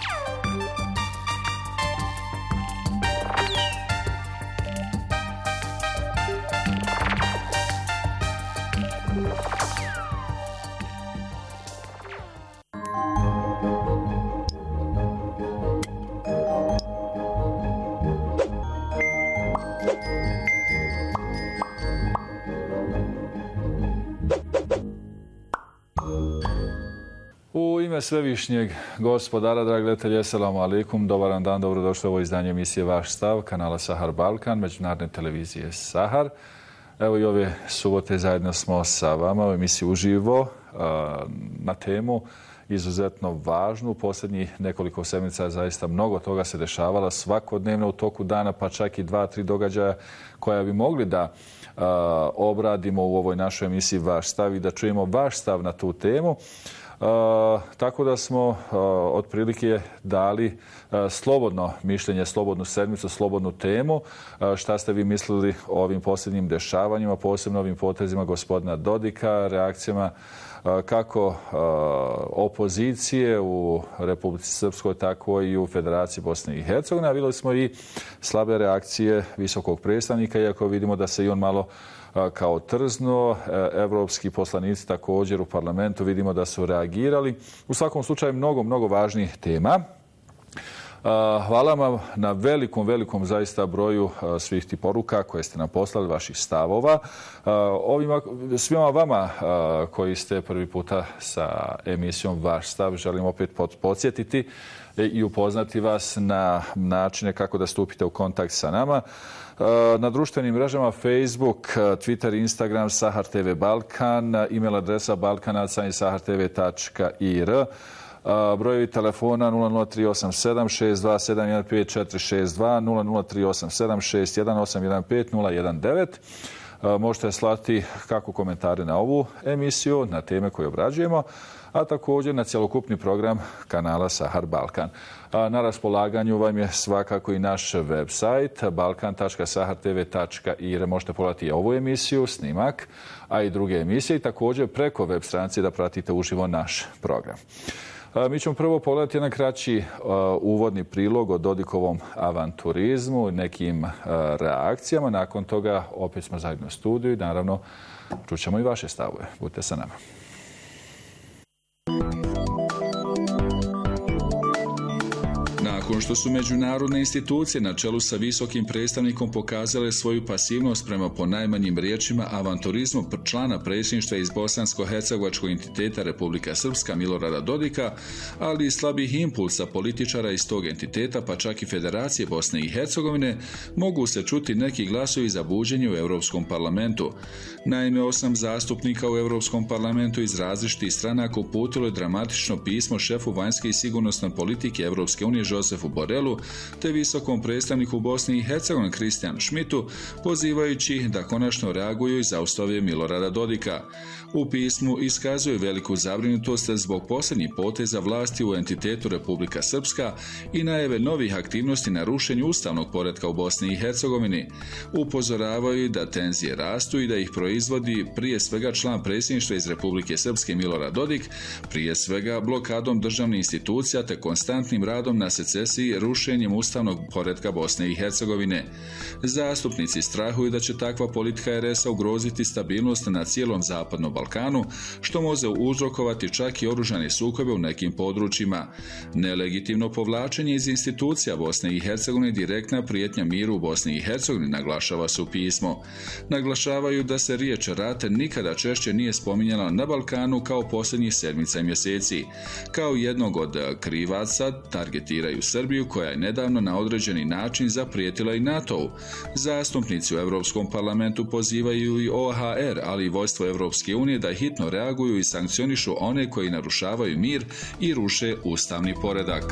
U ime svevišnjeg gospodara, dragi gledatelji, assalamu alaikum, dobar dan, dobrodošli u ovo izdanje emisije Vaš stav, kanala Sahar Balkan, međunarodne televizije Sahar. Evo i ove subote zajedno smo sa vama u emisiji uživo na temu izuzetno važnu. Posljednjih nekoliko sedmica zaista mnogo toga se dešavala svakodnevno u toku dana, pa čak i dva, tri događaja koja bi mogli da obradimo u ovoj našoj emisiji Vaš stav i da čujemo vaš stav na tu temu. Uh, tako da smo uh, otprilike dali uh, slobodno mišljenje, slobodnu sedmicu, slobodnu temu. Uh, šta ste vi mislili o ovim posljednjim dešavanjima, posebno ovim potezima gospodina Dodika, reakcijama uh, kako uh, opozicije u Republici Srpskoj, tako i u Federaciji Bosne i Hercegovine. A vidjeli smo i slabe reakcije visokog predstavnika, iako vidimo da se i on malo kao trzno. Evropski poslanici također u parlamentu vidimo da su reagirali. U svakom slučaju mnogo, mnogo važnih tema. Hvala vam na velikom, velikom zaista broju svih tih poruka koje ste nam poslali, vaših stavova. Ovima, svima vama koji ste prvi puta sa emisijom Vaš stav, želim opet podsjetiti i upoznati vas na načine kako da stupite u kontakt sa nama. Na društvenim mrežama Facebook, Twitter, Instagram, Sahar te ve Balkan, e-mail adresa balkanaca i sahar te ve tačka i r. Brojevi telefona nula nula tri osam sedam šest dva sedam jedan pet četiri šest dva, nula nula tri osam sedam šest jedan osam jedan pet nula jedan devet. Možete slati kako komentare na ovu emisiju, na teme koje obrađujemo, a također na cjelokupni program kanala Sahar Balkan. Na raspolaganju vam je svakako i naš website balkan tačka sahar te ve tačka i r. Možete pogledati i ovu emisiju, snimak, a i druge emisije i također preko web stranice da pratite uživo naš program. Mi ćemo prvo pogledati jedan kraći uvodni prilog o Dodikovom avanturizmu, nekim reakcijama. Nakon toga opet smo zajedno u studiju i naravno čućemo i vaše stavove. Budite sa nama.
Nakon što
što su međunarodne institucije na čelu sa visokim predstavnikom pokazale svoju pasivnost prema po najmanjim riječima avanturizmu člana predsjedništva iz bosansko-hercegovačkog entiteta Republika Srpska Milorada Dodika, ali i slabih impulsa političara iz tog entiteta, pa čak i Federacije Bosne i Hercegovine, mogu se čuti neki glasovi za buđenje u Europskom parlamentu. Naime, osam zastupnika u Europskom parlamentu iz različitih stranaka uputilo je dramatično pismo šefu vanjske i sigurnosne politike Europske unije Josefu Borelu te visokom predstavniku Bosne i Hercegovine Kristijanu Schmidtu, pozivajući da konačno reaguju i zaustave Milorada Dodika. U pismu iskazuju veliku zabrinutost zbog posljednjih poteza vlasti u entitetu Republika Srpska i najave novih aktivnosti na rušenju ustavnog poretka u Bosni i Hercegovini. Upozoravaju da tenzije rastu i da ih proizvodi prije svega član predsjedništva iz Republike Srpske Milorad Dodik, prije svega blokadom državnih institucija te konstantnim radom na secesiji i rušenjem ustavnog poretka Bosne i Hercegovine. Zastupnici strahuju da će takva politika er es a ugroziti stabilnost na cijelom zapadnom Balkanu, što može uzrokovati čak i oružane sukobe u nekim područjima. Nelegitimno povlačenje iz institucija Bosne i Hercegovine direktna prijetnja miru u Bosni i Hercegovini, naglašava se u pismo. Naglašavaju da se riječ rat nikada češće nije spominjala na Balkanu kao posljednjih sedmica i mjeseci. Kao jednog od krivaca targetiraju Srbiju, koja je nedavno na određeni način zaprijetila i NATO-u. Zastupnici u Europskom parlamentu pozivaju i o ha er, ali i vojstvo Europske unije da hitno reaguju i sankcionišu one koji narušavaju mir i ruše ustavni poredak.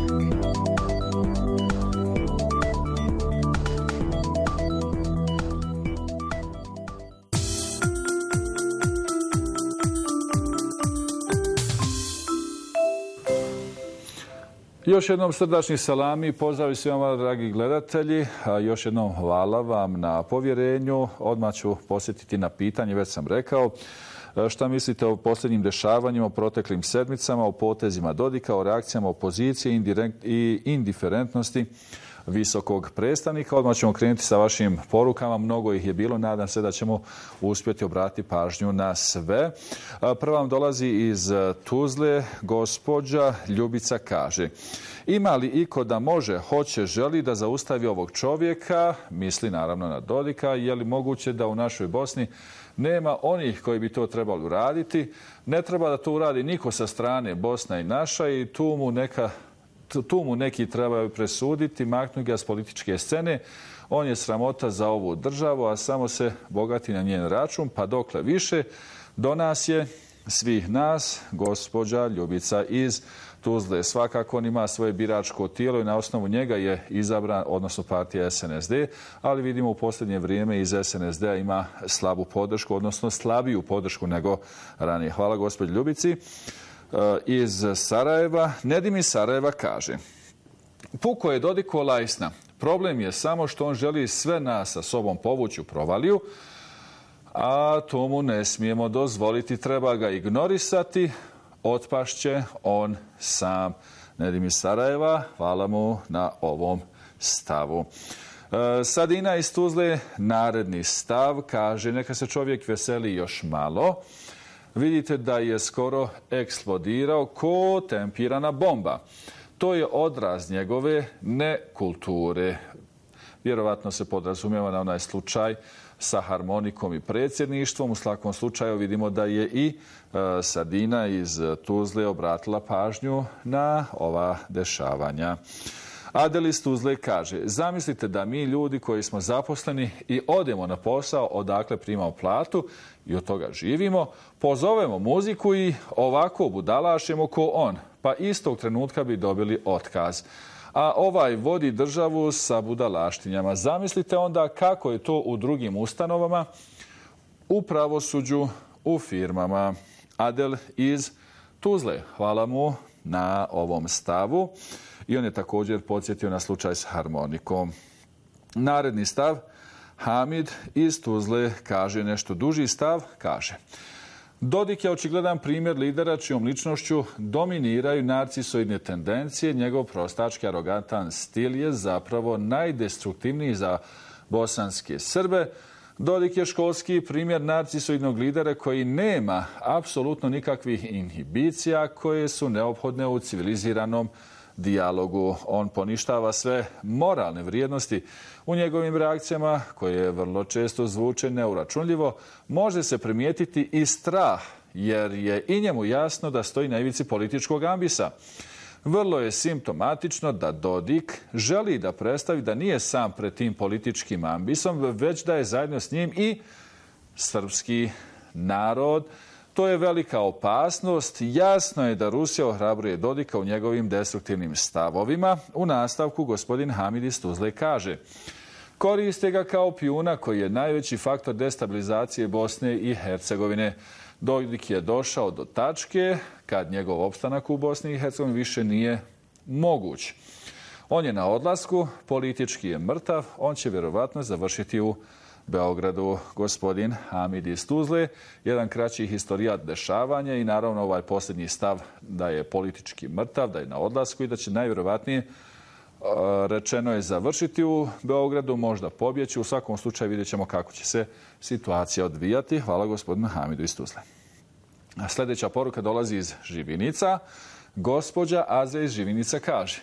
Još jednom srdačni salami i pozdrav svima vama, dragi gledatelji. Još jednom hvala vam na povjerenju. Odmah ću posjetiti na pitanje, već sam rekao. Šta mislite o posljednjim dešavanjima, o proteklim sedmicama, o potezima Dodika, o reakcijama opozicije i indiferentnosti visokog predstavnika? Odmah ćemo krenuti sa vašim porukama. Mnogo ih je bilo. Nadam se da ćemo uspjeti obratiti pažnju na sve. Prva vam dolazi iz Tuzle. Gospođa Ljubica kaže: ima li iko da može, hoće, želi da zaustavi ovog čovjeka? Misli naravno na Dodika. Je li moguće da u našoj Bosni nema onih koji bi to trebali uraditi? Ne treba da to uradi niko sa strane Bosna i naša i tu mu neka Tu mu neki trebaju presuditi, maknuti ga s političke scene. On je sramota za ovu državu, a samo se bogati na njen račun, pa dokle više. Do nas je, svih nas, gospođa Ljubica iz Tuzle. Svakako on ima svoje biračko tijelo i na osnovu njega je izabran, odnosno partija es en es de, ali vidimo u posljednje vrijeme iz es en es de-a ima slabu podršku, odnosno slabiju podršku nego ranije. Hvala gospođi Ljubici. Iz Sarajeva, Nedim iz Sarajeva kaže: puko je Dodiko lajsna. Problem je samo što on želi sve nas sa sobom povući u provaliju, a to mu ne smijemo dozvoliti, treba ga ignorisati, otpašće on sam. Nedim iz Sarajeva, hvala mu na ovom stavu. Sadina iz Tuzle, naredni stav, kaže: neka se čovjek veseli još malo. Vidite da je skoro eksplodirao ko tempirana bomba. To je odraz njegove nekulture. Vjerovatno se podrazumijeva na onaj slučaj sa harmonikom i predsjedništvom. U svakom slučaju vidimo da je i e, Sadina iz Tuzle obratila pažnju na ova dešavanja. Adel iz Tuzle kaže: zamislite da mi ljudi koji smo zaposleni i odemo na posao odakle primamo platu i od toga živimo, pozovemo muziku i ovako budalašemo ko on, pa istog trenutka bi dobili otkaz. A ovaj vodi državu sa budalaštinjama. Zamislite onda kako je to u drugim ustanovama, u pravosuđu, u firmama. Adel iz Tuzle, hvala mu na ovom stavu. I on je također podsjetio na slučaj s harmonikom. Naredni stav, Hamid iz Tuzle kaže nešto duži stav, kaže: Dodik je očigledan primjer lidera čijom ličnošću dominiraju narcisoidne tendencije. Njegov prostački arogantan stil je zapravo najdestruktivniji za bosanske Srbe. Dodik je školski primjer narcisoidnog lidera koji nema apsolutno nikakvih inhibicija koje su neophodne u civiliziranom dijalogu. On poništava sve moralne vrijednosti. U njegovim reakcijama, koje vrlo često zvuče neuračunljivo, može se primijetiti i strah, jer je i njemu jasno da stoji na ivici političkog ambisa. Vrlo je simptomatično da Dodik želi da predstavi da nije sam pred tim političkim ambisom, već da je zajedno s njim i srpski narod. To je velika opasnost. Jasno je da Rusija ohrabruje Dodika u njegovim destruktivnim stavovima. U nastavku gospodin Hamid iz Tuzle kaže: koriste ga kao pijuna koji je najveći faktor destabilizacije Bosne i Hercegovine. Dodik je došao do tačke kad njegov opstanak u Bosni i Hercegovini više nije moguć. On je na odlasku, politički je mrtav, on će vjerovatno završiti u Beogradu. Gospodin Hamid iz Tuzle, jedan kraći historijat dešavanja i naravno ovaj posljednji stav da je politički mrtav, da je na odlasku i da će najvjerovatnije, rečeno je, završiti u Beogradu, možda pobjeći. U svakom slučaju vidjet ćemo kako će se situacija odvijati. Hvala gospodinu Hamidu iz Tuzle. A sljedeća poruka dolazi iz Živinica. Gospođa Aza iz Živinica kaže: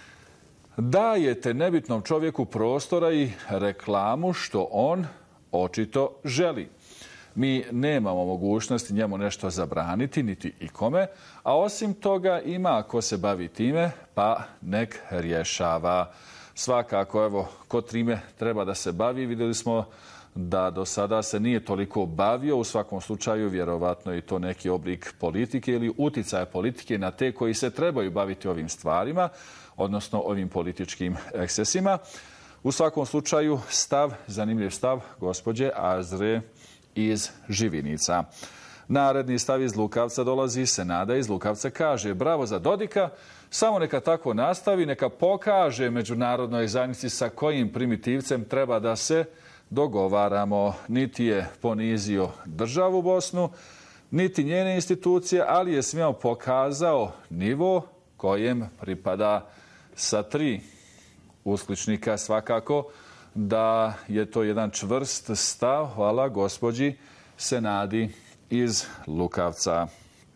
dajete nebitnom čovjeku prostora i reklamu što on očito želi. Mi nemamo mogućnosti njemu nešto zabraniti, niti ikome, a osim toga ima ko se bavi time, pa nek rješava. Svakako, evo, ko time treba da se bavi, vidjeli smo da do sada se nije toliko bavio, u svakom slučaju vjerovatno je to neki oblik politike ili uticaja politike na te koji se trebaju baviti ovim stvarima, odnosno ovim političkim ekscesima. U svakom slučaju stav, zanimljiv stav gospođe Azre iz Živinica. Naredni stav iz Lukavca dolazi, Senada iz Lukavca kaže: bravo za Dodika, samo neka tako nastavi, neka pokaže međunarodnoj zajednici sa kojim primitivcem treba da se dogovaramo. Niti je ponizio državu Bosnu, niti njene institucije, ali je svima pokazao nivo kojem pripada. Sa tri uskličnika svakako da je to jedan čvrst stav. Hvala gospođi Senadi iz Lukavca.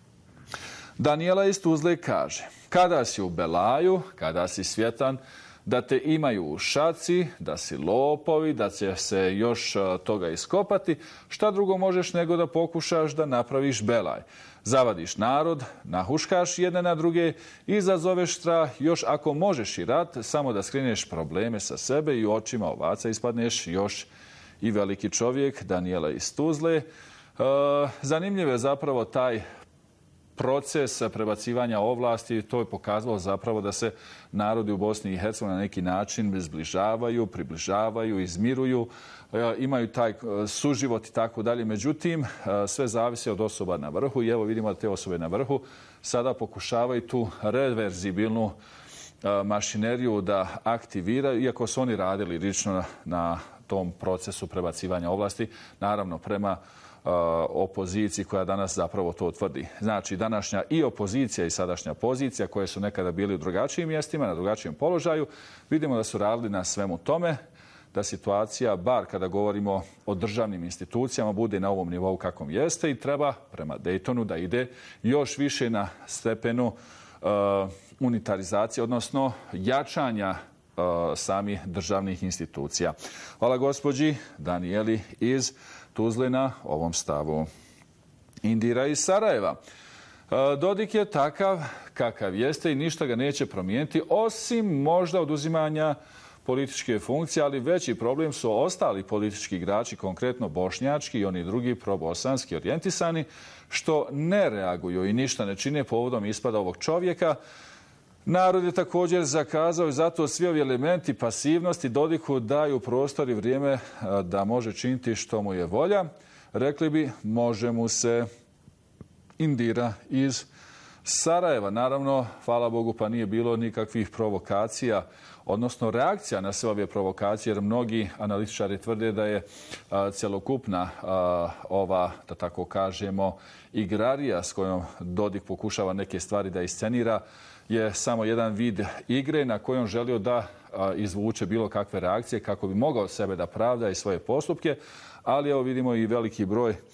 Danijela iz Tuzle kaže: kada si u belaju, kada si svjetan, da te imaju u šaci, da si lopovi, da će se još toga iskopati, šta drugo možeš nego da pokušaš da napraviš belaj. Zavadiš narod, nahuškaš jedne na druge, izazoveš strah, još ako možeš i rat, samo da skreneš probleme sa sebe i u očima ovaca ispadneš još i veliki čovjek. Danijela iz Tuzle. E, zanimljiv je zapravo taj proces prebacivanja ovlasti. To je pokazalo zapravo da se narodi u Bosni i Hercegovini na neki način zbližavaju, približavaju, izmiruju, imaju taj suživot i tako dalje. Međutim, sve zavisi od osoba na vrhu i evo vidimo da te osobe na vrhu sada pokušavaju tu reverzibilnu mašineriju da aktiviraju, iako su oni radili lično na tom procesu prebacivanja ovlasti, naravno prema opoziciji koja danas zapravo to tvrdi. Znači, današnja i opozicija i sadašnja pozicija koje su nekada bili u drugačijim mjestima, na drugačijem položaju, vidimo da su radili na svemu tome, da situacija, bar kada govorimo o državnim institucijama, bude na ovom nivou kakvom jeste i treba prema Daytonu da ide još više na stepenu uh, unitarizacije, odnosno jačanja uh, samih državnih institucija. Hvala gospođi Danijeli iz Tuzle na ovom stavu. Indira iz Sarajeva. Dodik je takav kakav jeste i ništa ga neće promijeniti, osim možda oduzimanja političke funkcije, ali veći problem su ostali politički igrači, konkretno bošnjački i oni drugi probosanski orijentisani, što ne reaguju i ništa ne čine povodom ispada ovog čovjeka. Narod je također zakazao i zato svi ovi elementi pasivnosti Dodiku daju prostor i vrijeme da može činiti što mu je volja. Rekli bi, može mu se. Indira iz Sarajeva. Naravno, hvala Bogu, pa nije bilo nikakvih provokacija, odnosno reakcija na sve ove provokacije, jer mnogi analitičari tvrde da je a, cjelokupna a, ova, da tako kažemo, igrarija s kojom Dodik pokušava neke stvari da iscenira, je samo jedan vid igre na kojom želio da a, izvuče bilo kakve reakcije kako bi mogao sebe da pravda i svoje postupke, ali evo vidimo i veliki broj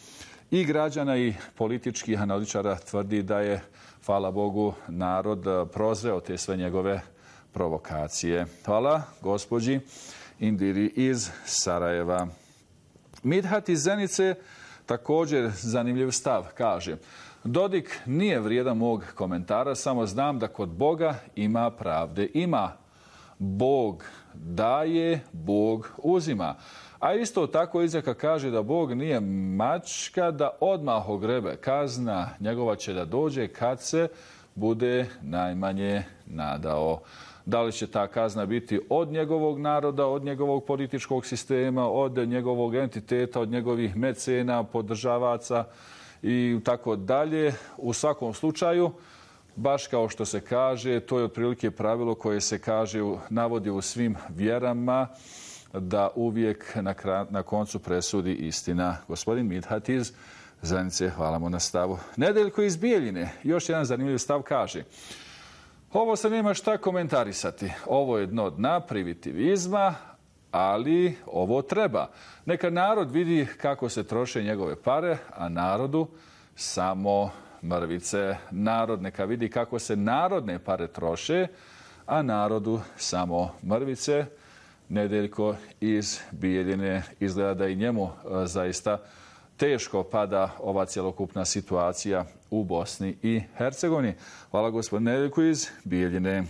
i građana i političkih analitičara tvrdi da je, hvala Bogu, narod prozreo te sve njegove provokacije. Hvala gospođi Indiri iz Sarajeva. Midhat iz Zenice također zanimljiv stav, kaže: Dodik nije vrijedan mog komentara, samo znam da kod Boga ima pravde. Ima. Bog daje, Bog uzima. A isto tako izreka kaže da Bog nije mačka da odmah ogrebe. Kazna njegova će da dođe kad se bude najmanje nadao. Da li će ta kazna biti od njegovog naroda, od njegovog političkog sistema, od njegovog entiteta, od njegovih mecena, podržavaca i tako dalje. U svakom slučaju, baš kao što se kaže, to je otprilike pravilo koje se kaže, navodi u svim vjerama, da uvijek na, kra, na koncu presudi istina. Gospodin Midhat iz Zenice, hvala mu na stavu. Nedeljko iz Bijeljine, još jedan zanimljiv stav, kaže: ovo se nema šta komentarisati. Ovo je dno dna primitivizma, ali ovo treba. Neka narod vidi kako se troše njegove pare, a narodu samo mrvice. Narod neka vidi kako se narodne pare troše, a narodu samo mrvice. Nedeljko iz Bijeljine, izgleda da i njemu e, zaista teško pada ova cjelokupna situacija u Bosni i Hercegovini. Hvala gospodine Nedeljku iz Bijeljine.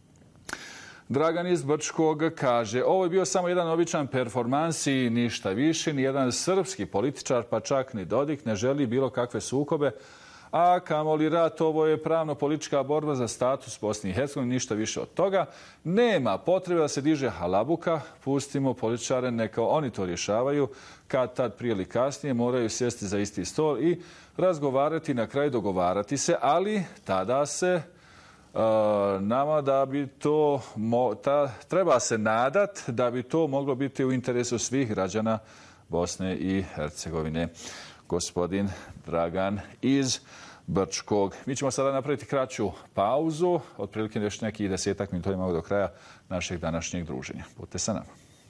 Dragan iz Brčkog kaže: ovo je bio samo jedan običan performans i ništa više. Nijedan srpski političar, pa čak ni Dodik, ne želi bilo kakve sukobe, a kamoli rat. Ovo je pravno-politička borba za status Bosne i Hercegovine, ništa više od toga. Nema potrebe da se diže halabuka, pustimo političare, neka oni to rješavaju. Kad tad prije ili kasnije moraju sjesti za isti stol i razgovarati, na kraju dogovarati se, ali tada se uh, nama da bi to, mo, ta, treba se nadat da bi to moglo biti u interesu svih građana Bosne i Hercegovine. Gospodin Dragan iz Brčkog. Mi ćemo sada napraviti kraću pauzu, otprilike još nekih desetak minuta imamo do kraja našeg današnjeg druženja. Budite sa nama.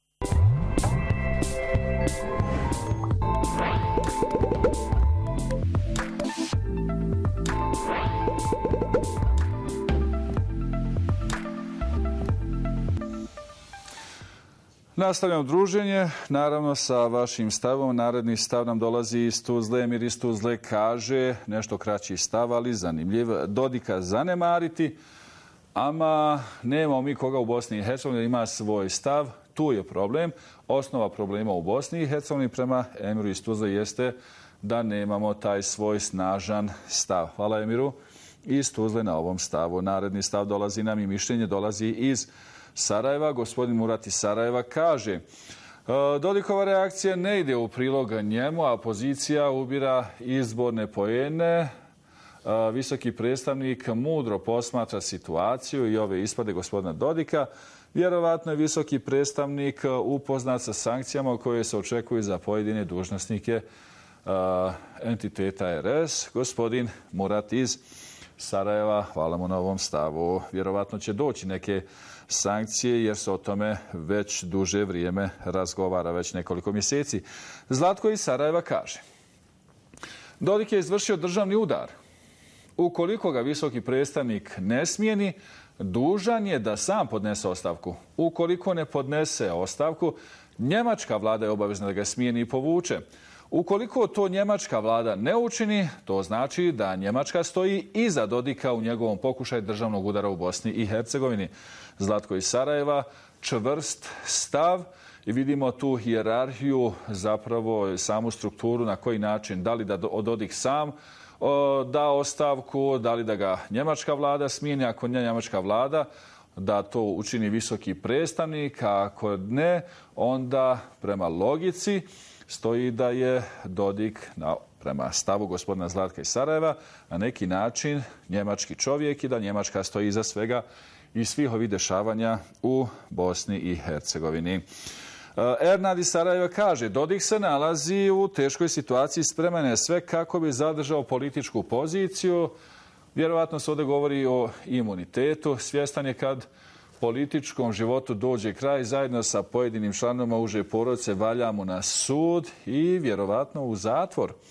Nastavljamo druženje, naravno sa vašim stavom. Naredni stav nam dolazi iz Tuzle. Emir iz Tuzle kaže, nešto kraći stav, ali zanimljiv: Dodika zanemariti, ama nemamo mi koga u Bosni i Hercegovini, ima svoj stav. Tu je problem. Osnova problema u Bosni i Hercegovini prema Emiru iz Tuzle jeste da nemamo taj svoj snažan stav. Hvala Emiru iz Tuzle na ovom stavu. Naredni stav dolazi nam i mišljenje dolazi iz Sarajeva. Gospodin Murat iz Sarajeva kaže: Dodikova reakcija ne ide u prilog njemu, a opozicija ubira izborne poene. Visoki predstavnik mudro posmatra situaciju i ove ispade gospodina Dodika. Vjerovatno je visoki predstavnik upoznat sa sankcijama koje se očekuju za pojedine dužnosnike entiteta R S. Gospodin Murat iz Sarajeva, hvala mu na ovom stavu. Vjerovatno će doći neke sankcije jer se o tome već duže vrijeme razgovara, već nekoliko mjeseci. Zlatko iz Sarajeva kaže: Dodik je izvršio državni udar. Ukoliko ga visoki predstavnik ne smijeni, dužan je da sam podnese ostavku. Ukoliko ne podnese ostavku, njemačka vlada je obavezna da ga smijeni i povuče. Ukoliko to njemačka vlada ne učini, to znači da Njemačka stoji iza Dodika u njegovom pokušaju državnog udara u Bosni i Hercegovini. Zlatko iz Sarajeva, čvrst stav, i vidimo tu hijerarhiju, zapravo samu strukturu na koji način, da li da Dodik sam da ostavku, da li da ga njemačka vlada smijeni, ako ne njemačka vlada, da to učini visoki predstavnik, a ako ne, onda prema logici stoji da je Dodik, na, prema stavu gospodina Zlatka iz Sarajeva, na neki način njemački čovjek i da Njemačka stoji iza svega i svih ovih dešavanja u Bosni i Hercegovini. Ernad iz Sarajeva kaže: Dodik se nalazi u teškoj situaciji, spreman je sve kako bi zadržao političku poziciju. Vjerovatno se ovdje govori o imunitetu. Svjestan je kad političkom životu dođe kraj, zajedno sa pojedinim članovima uže porodice valja mu na sud i vjerovatno u zatvor.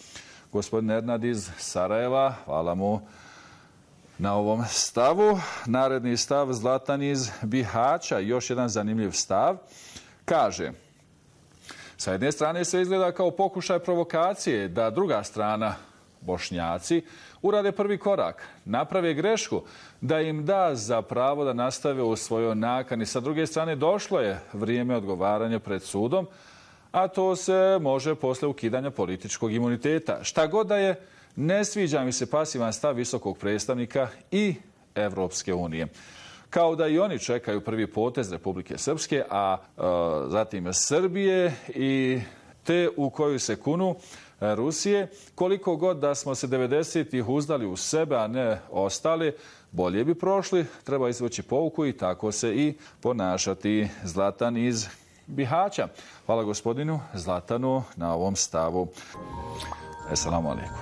Gospodin Ernad iz Sarajeva, hvala mu na ovom stavu. Naredni stav Zlatan iz Bihaća, još jedan zanimljiv stav. Kaže, sa jedne strane se izgleda kao pokušaj provokacije da druga strana, Bošnjaci, urade prvi korak, naprave grešku, da im da za pravo da nastave u svojoj nakani. Sa druge strane, došlo je vrijeme odgovaranja pred sudom, a to se može posle ukidanja političkog imuniteta. Šta god da je, ne sviđa mi se pasivan stav visokog predstavnika i Evropske unije. Kao da i oni čekaju prvi potez Republike Srpske, a e, zatim Srbije i te u koju se kunu Rusije. Koliko god da smo se devedesetih uzdali u sebe, a ne ostali, bolje bi prošli, treba izvući pouku i tako se i ponašati. Zlatan iz Bihaća. Hvala gospodinu Zlatanu na ovom stavu. Esselamu alaikum.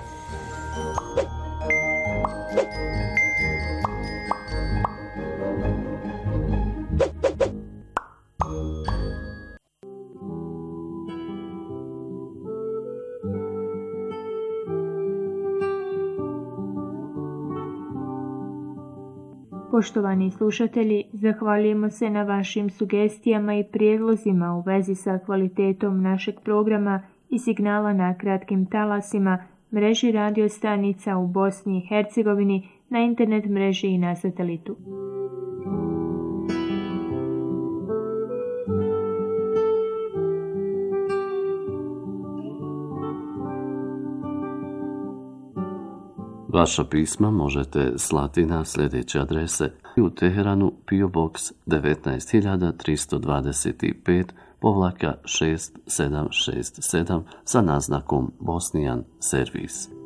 Poštovani slušatelji, zahvaljujemo se na vašim sugestijama i prijedlozima u vezi sa kvalitetom našeg programa i signala na kratkim talasima, mreži radio stanica u Bosni i Hercegovini, na internet mreži i na satelitu.
Vaša pisma možete slati na sljedeće adrese: u Teheranu P O Box devetnaest hiljada tristo dvadeset pet povlaka šest sedam šest sedam sa naznakom Bosnian Servis.